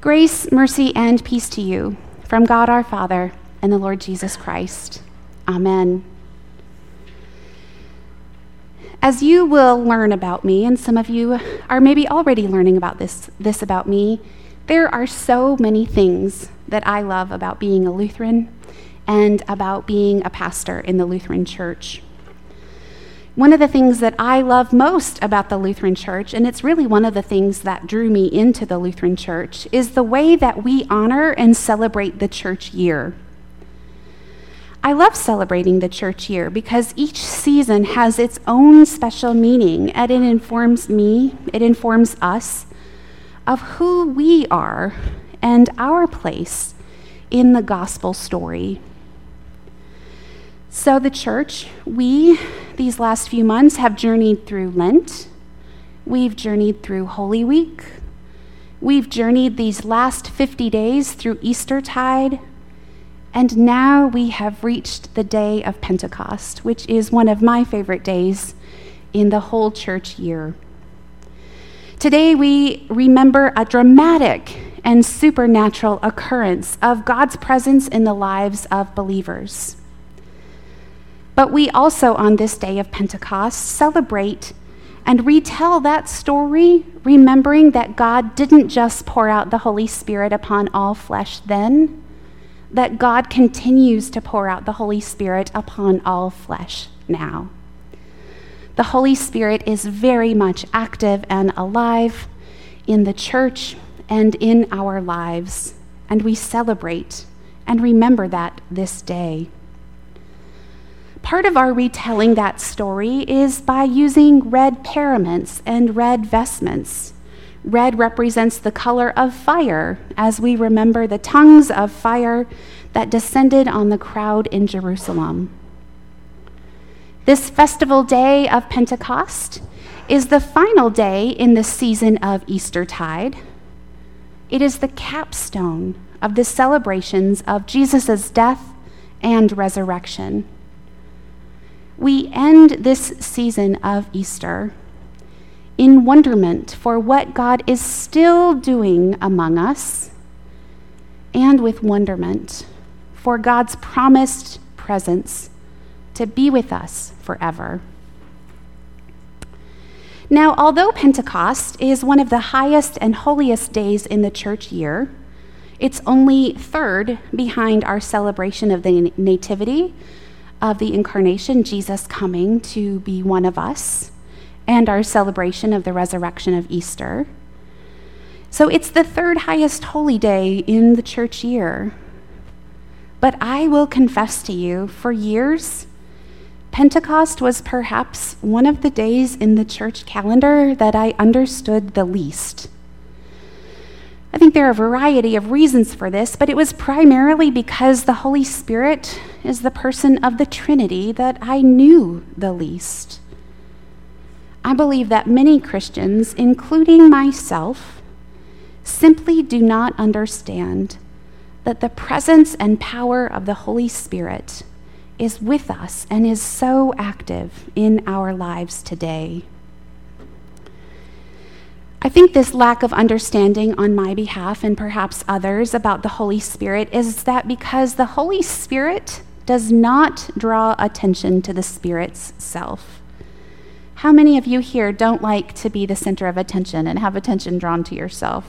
Grace, mercy, and peace to you from God our Father and the Lord Jesus Christ. Amen. As you will learn about me, and some of you are maybe already learning about this about me, there are so many things that I love about being a Lutheran and about being a pastor in the Lutheran Church. One of the things that I love most about the Lutheran Church, and it's really one of the things that drew me into the Lutheran Church, is the way that we honor and celebrate the church year. I love celebrating the church year because each season has its own special meaning, and it informs me, it informs us of who we are and our place in the gospel story. So the church, these last few months, have journeyed through Lent. We've journeyed through Holy Week. We've journeyed these last 50 days through Eastertide. And now we have reached the day of Pentecost, which is one of my favorite days in the whole church year. Today we remember a dramatic and supernatural occurrence of God's presence in the lives of believers. But we also, on this day of Pentecost, celebrate and retell that story, remembering that God didn't just pour out the Holy Spirit upon all flesh then, that God continues to pour out the Holy Spirit upon all flesh now. The Holy Spirit is very much active and alive in the church and in our lives, and we celebrate and remember that this day. Part of our retelling that story is by using red paraments and red vestments. Red represents the color of fire, as we remember the tongues of fire that descended on the crowd in Jerusalem. This festival day of Pentecost is the final day in the season of Eastertide. It is the capstone of the celebrations of Jesus' death and resurrection. We end this season of Easter in wonderment for what God is still doing among us, and with wonderment for God's promised presence to be with us forever. Now, although Pentecost is one of the highest and holiest days in the church year, it's only third behind our celebration of the Nativity, of the Incarnation, Jesus coming to be one of us, and our celebration of the resurrection of Easter. So it's the third highest holy day in the church year. But I will confess to you, for years, Pentecost was perhaps one of the days in the church calendar that I understood the least. I think there are a variety of reasons for this, but it was primarily because the Holy Spirit is the person of the Trinity that I knew the least. I believe that many Christians, including myself, simply do not understand that the presence and power of the Holy Spirit is with us and is so active in our lives today. I think this lack of understanding on my behalf and perhaps others about the Holy Spirit is that because the Holy Spirit does not draw attention to the Spirit's self. How many of you here don't like to be the center of attention and have attention drawn to yourself?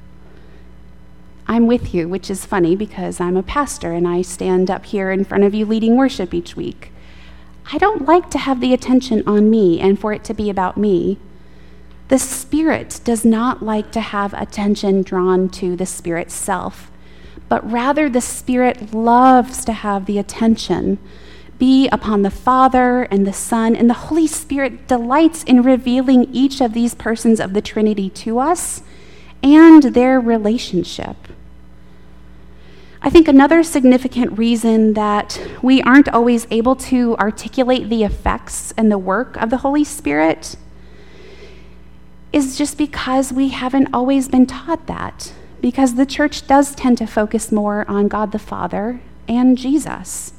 I'm with you, which is funny because I'm a pastor and I stand up here in front of you leading worship each week. I don't like to have the attention on me and for it to be about me. The Spirit does not like to have attention drawn to the Spirit's self, but rather the Spirit loves to have the attention be upon the Father and the Son, and the Holy Spirit delights in revealing each of these persons of the Trinity to us and their relationship. I think another significant reason that we aren't always able to articulate the effects and the work of the Holy Spirit is just because we haven't always been taught that, because the church does tend to focus more on God the Father and Jesus.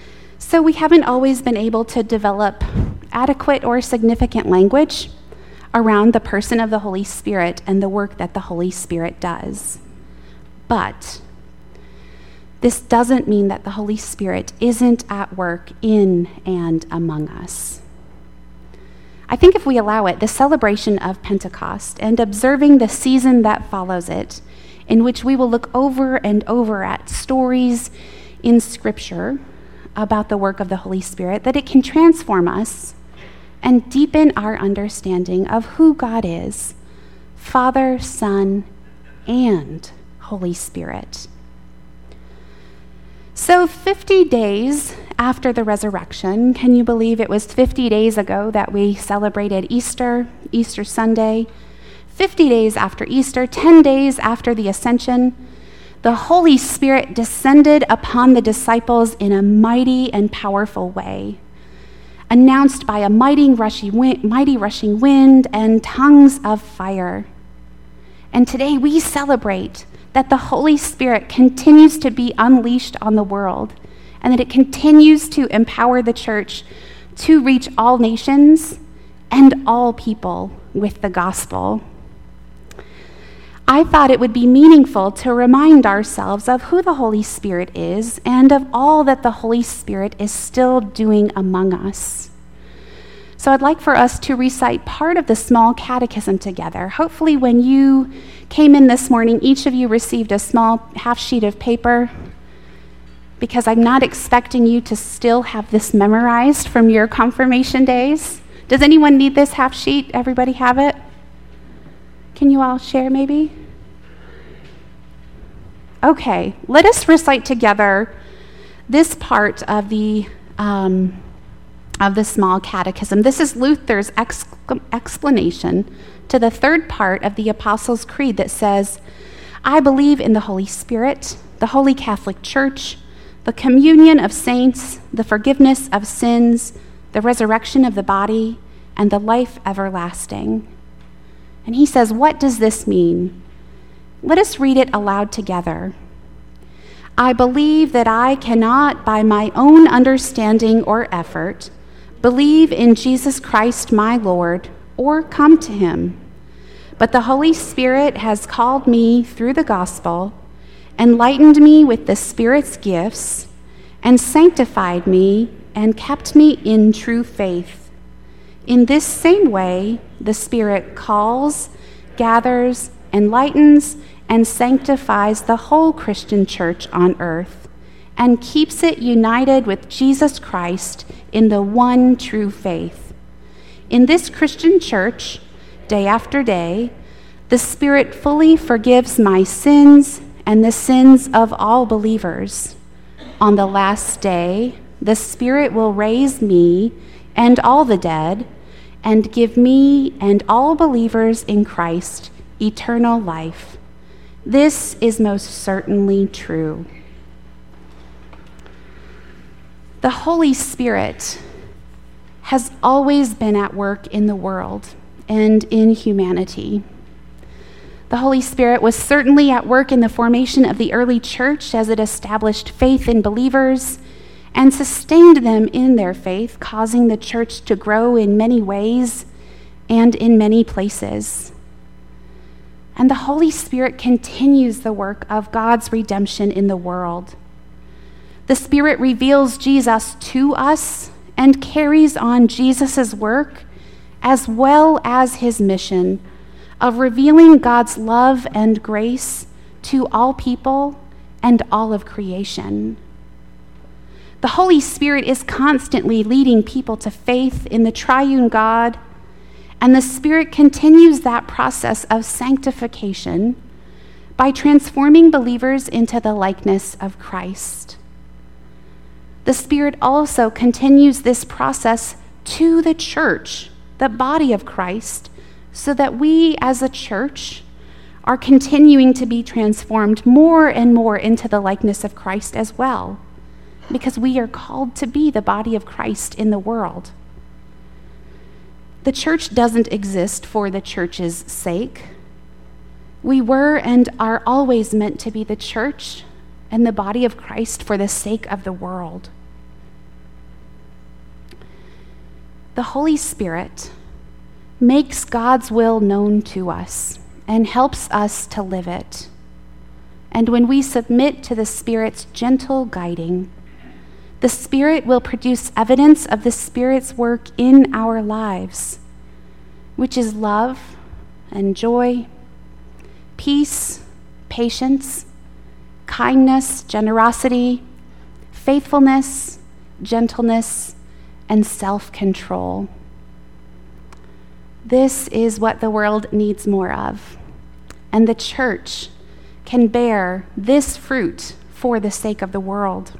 So we haven't always been able to develop adequate or significant language around the person of the Holy Spirit and the work that the Holy Spirit does. But this doesn't mean that the Holy Spirit isn't at work in and among us. I think if we allow it, the celebration of Pentecost and observing the season that follows it, in which we will look over and over at stories in Scripture about the work of the Holy Spirit, that it can transform us and deepen our understanding of who God is, Father, Son, and Holy Spirit. So 50 days after the resurrection, can you believe it was 50 days ago that we celebrated Easter Sunday? 50 days after Easter, 10 days after the ascension, the Holy Spirit descended upon the disciples in a mighty and powerful way, announced by a mighty rushing wind and tongues of fire. And today we celebrate that the Holy Spirit continues to be unleashed on the world and that it continues to empower the church to reach all nations and all people with the gospel. I thought it would be meaningful to remind ourselves of who the Holy Spirit is and of all that the Holy Spirit is still doing among us. So I'd like for us to recite part of the small catechism together. Hopefully when you came in this morning, each of you received a small half sheet of paper, because I'm not expecting you to still have this memorized from your confirmation days. Does anyone need this half sheet? Everybody have it? Can you all share maybe? Okay, let us recite together this part of the small catechism. This is Luther's explanation to the third part of the Apostles' Creed that says, I believe in the Holy Spirit, the Holy Catholic Church, the communion of saints, the forgiveness of sins, the resurrection of the body, and the life everlasting. And he says, what does this mean? Let us read it aloud together. I believe that I cannot, by my own understanding or effort, believe in Jesus Christ my Lord, or come to him. But the Holy Spirit has called me through the gospel, enlightened me with the Spirit's gifts, and sanctified me and kept me in true faith. In this same way, the Spirit calls, gathers, enlightens, and sanctifies the whole Christian church on earth, and keeps it united with Jesus Christ in the one true faith. In this Christian church, day after day, the Spirit fully forgives my sins and the sins of all believers. On the last day, the Spirit will raise me and all the dead, and give me and all believers in Christ eternal life. This is most certainly true. The Holy Spirit has always been at work in the world and in humanity. The Holy Spirit was certainly at work in the formation of the early church as it established faith in believers and sustained them in their faith, causing the church to grow in many ways and in many places. And the Holy Spirit continues the work of God's redemption in the world. The Spirit reveals Jesus to us and carries on Jesus' work as well as his mission of revealing God's love and grace to all people and all of creation. The Holy Spirit is constantly leading people to faith in the triune God, and the Spirit continues that process of sanctification by transforming believers into the likeness of Christ. The Spirit also continues this process to the church, the body of Christ, so that we as a church are continuing to be transformed more and more into the likeness of Christ as well, because we are called to be the body of Christ in the world. The church doesn't exist for the church's sake. We were and are always meant to be the church and the body of Christ for the sake of the world. The Holy Spirit makes God's will known to us and helps us to live it. And when we submit to the Spirit's gentle guiding, the Spirit will produce evidence of the Spirit's work in our lives, which is love and joy, peace, patience, kindness, generosity, faithfulness, gentleness, and self-control. This is what the world needs more of, and the church can bear this fruit for the sake of the world.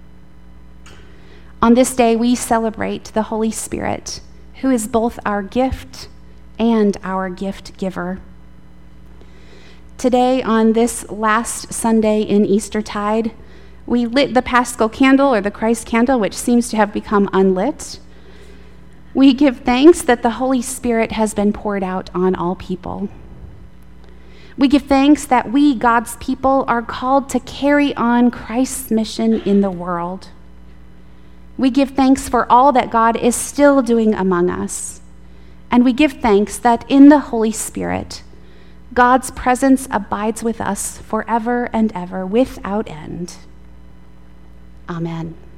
On this day, we celebrate the Holy Spirit, who is both our gift and our gift giver. Today, on this last Sunday in Eastertide, we lit the Paschal candle, or the Christ candle, which seems to have become unlit. We give thanks that the Holy Spirit has been poured out on all people. We give thanks that we, God's people, are called to carry on Christ's mission in the world. We give thanks for all that God is still doing among us. And we give thanks that in the Holy Spirit, God's presence abides with us forever and ever without end. Amen.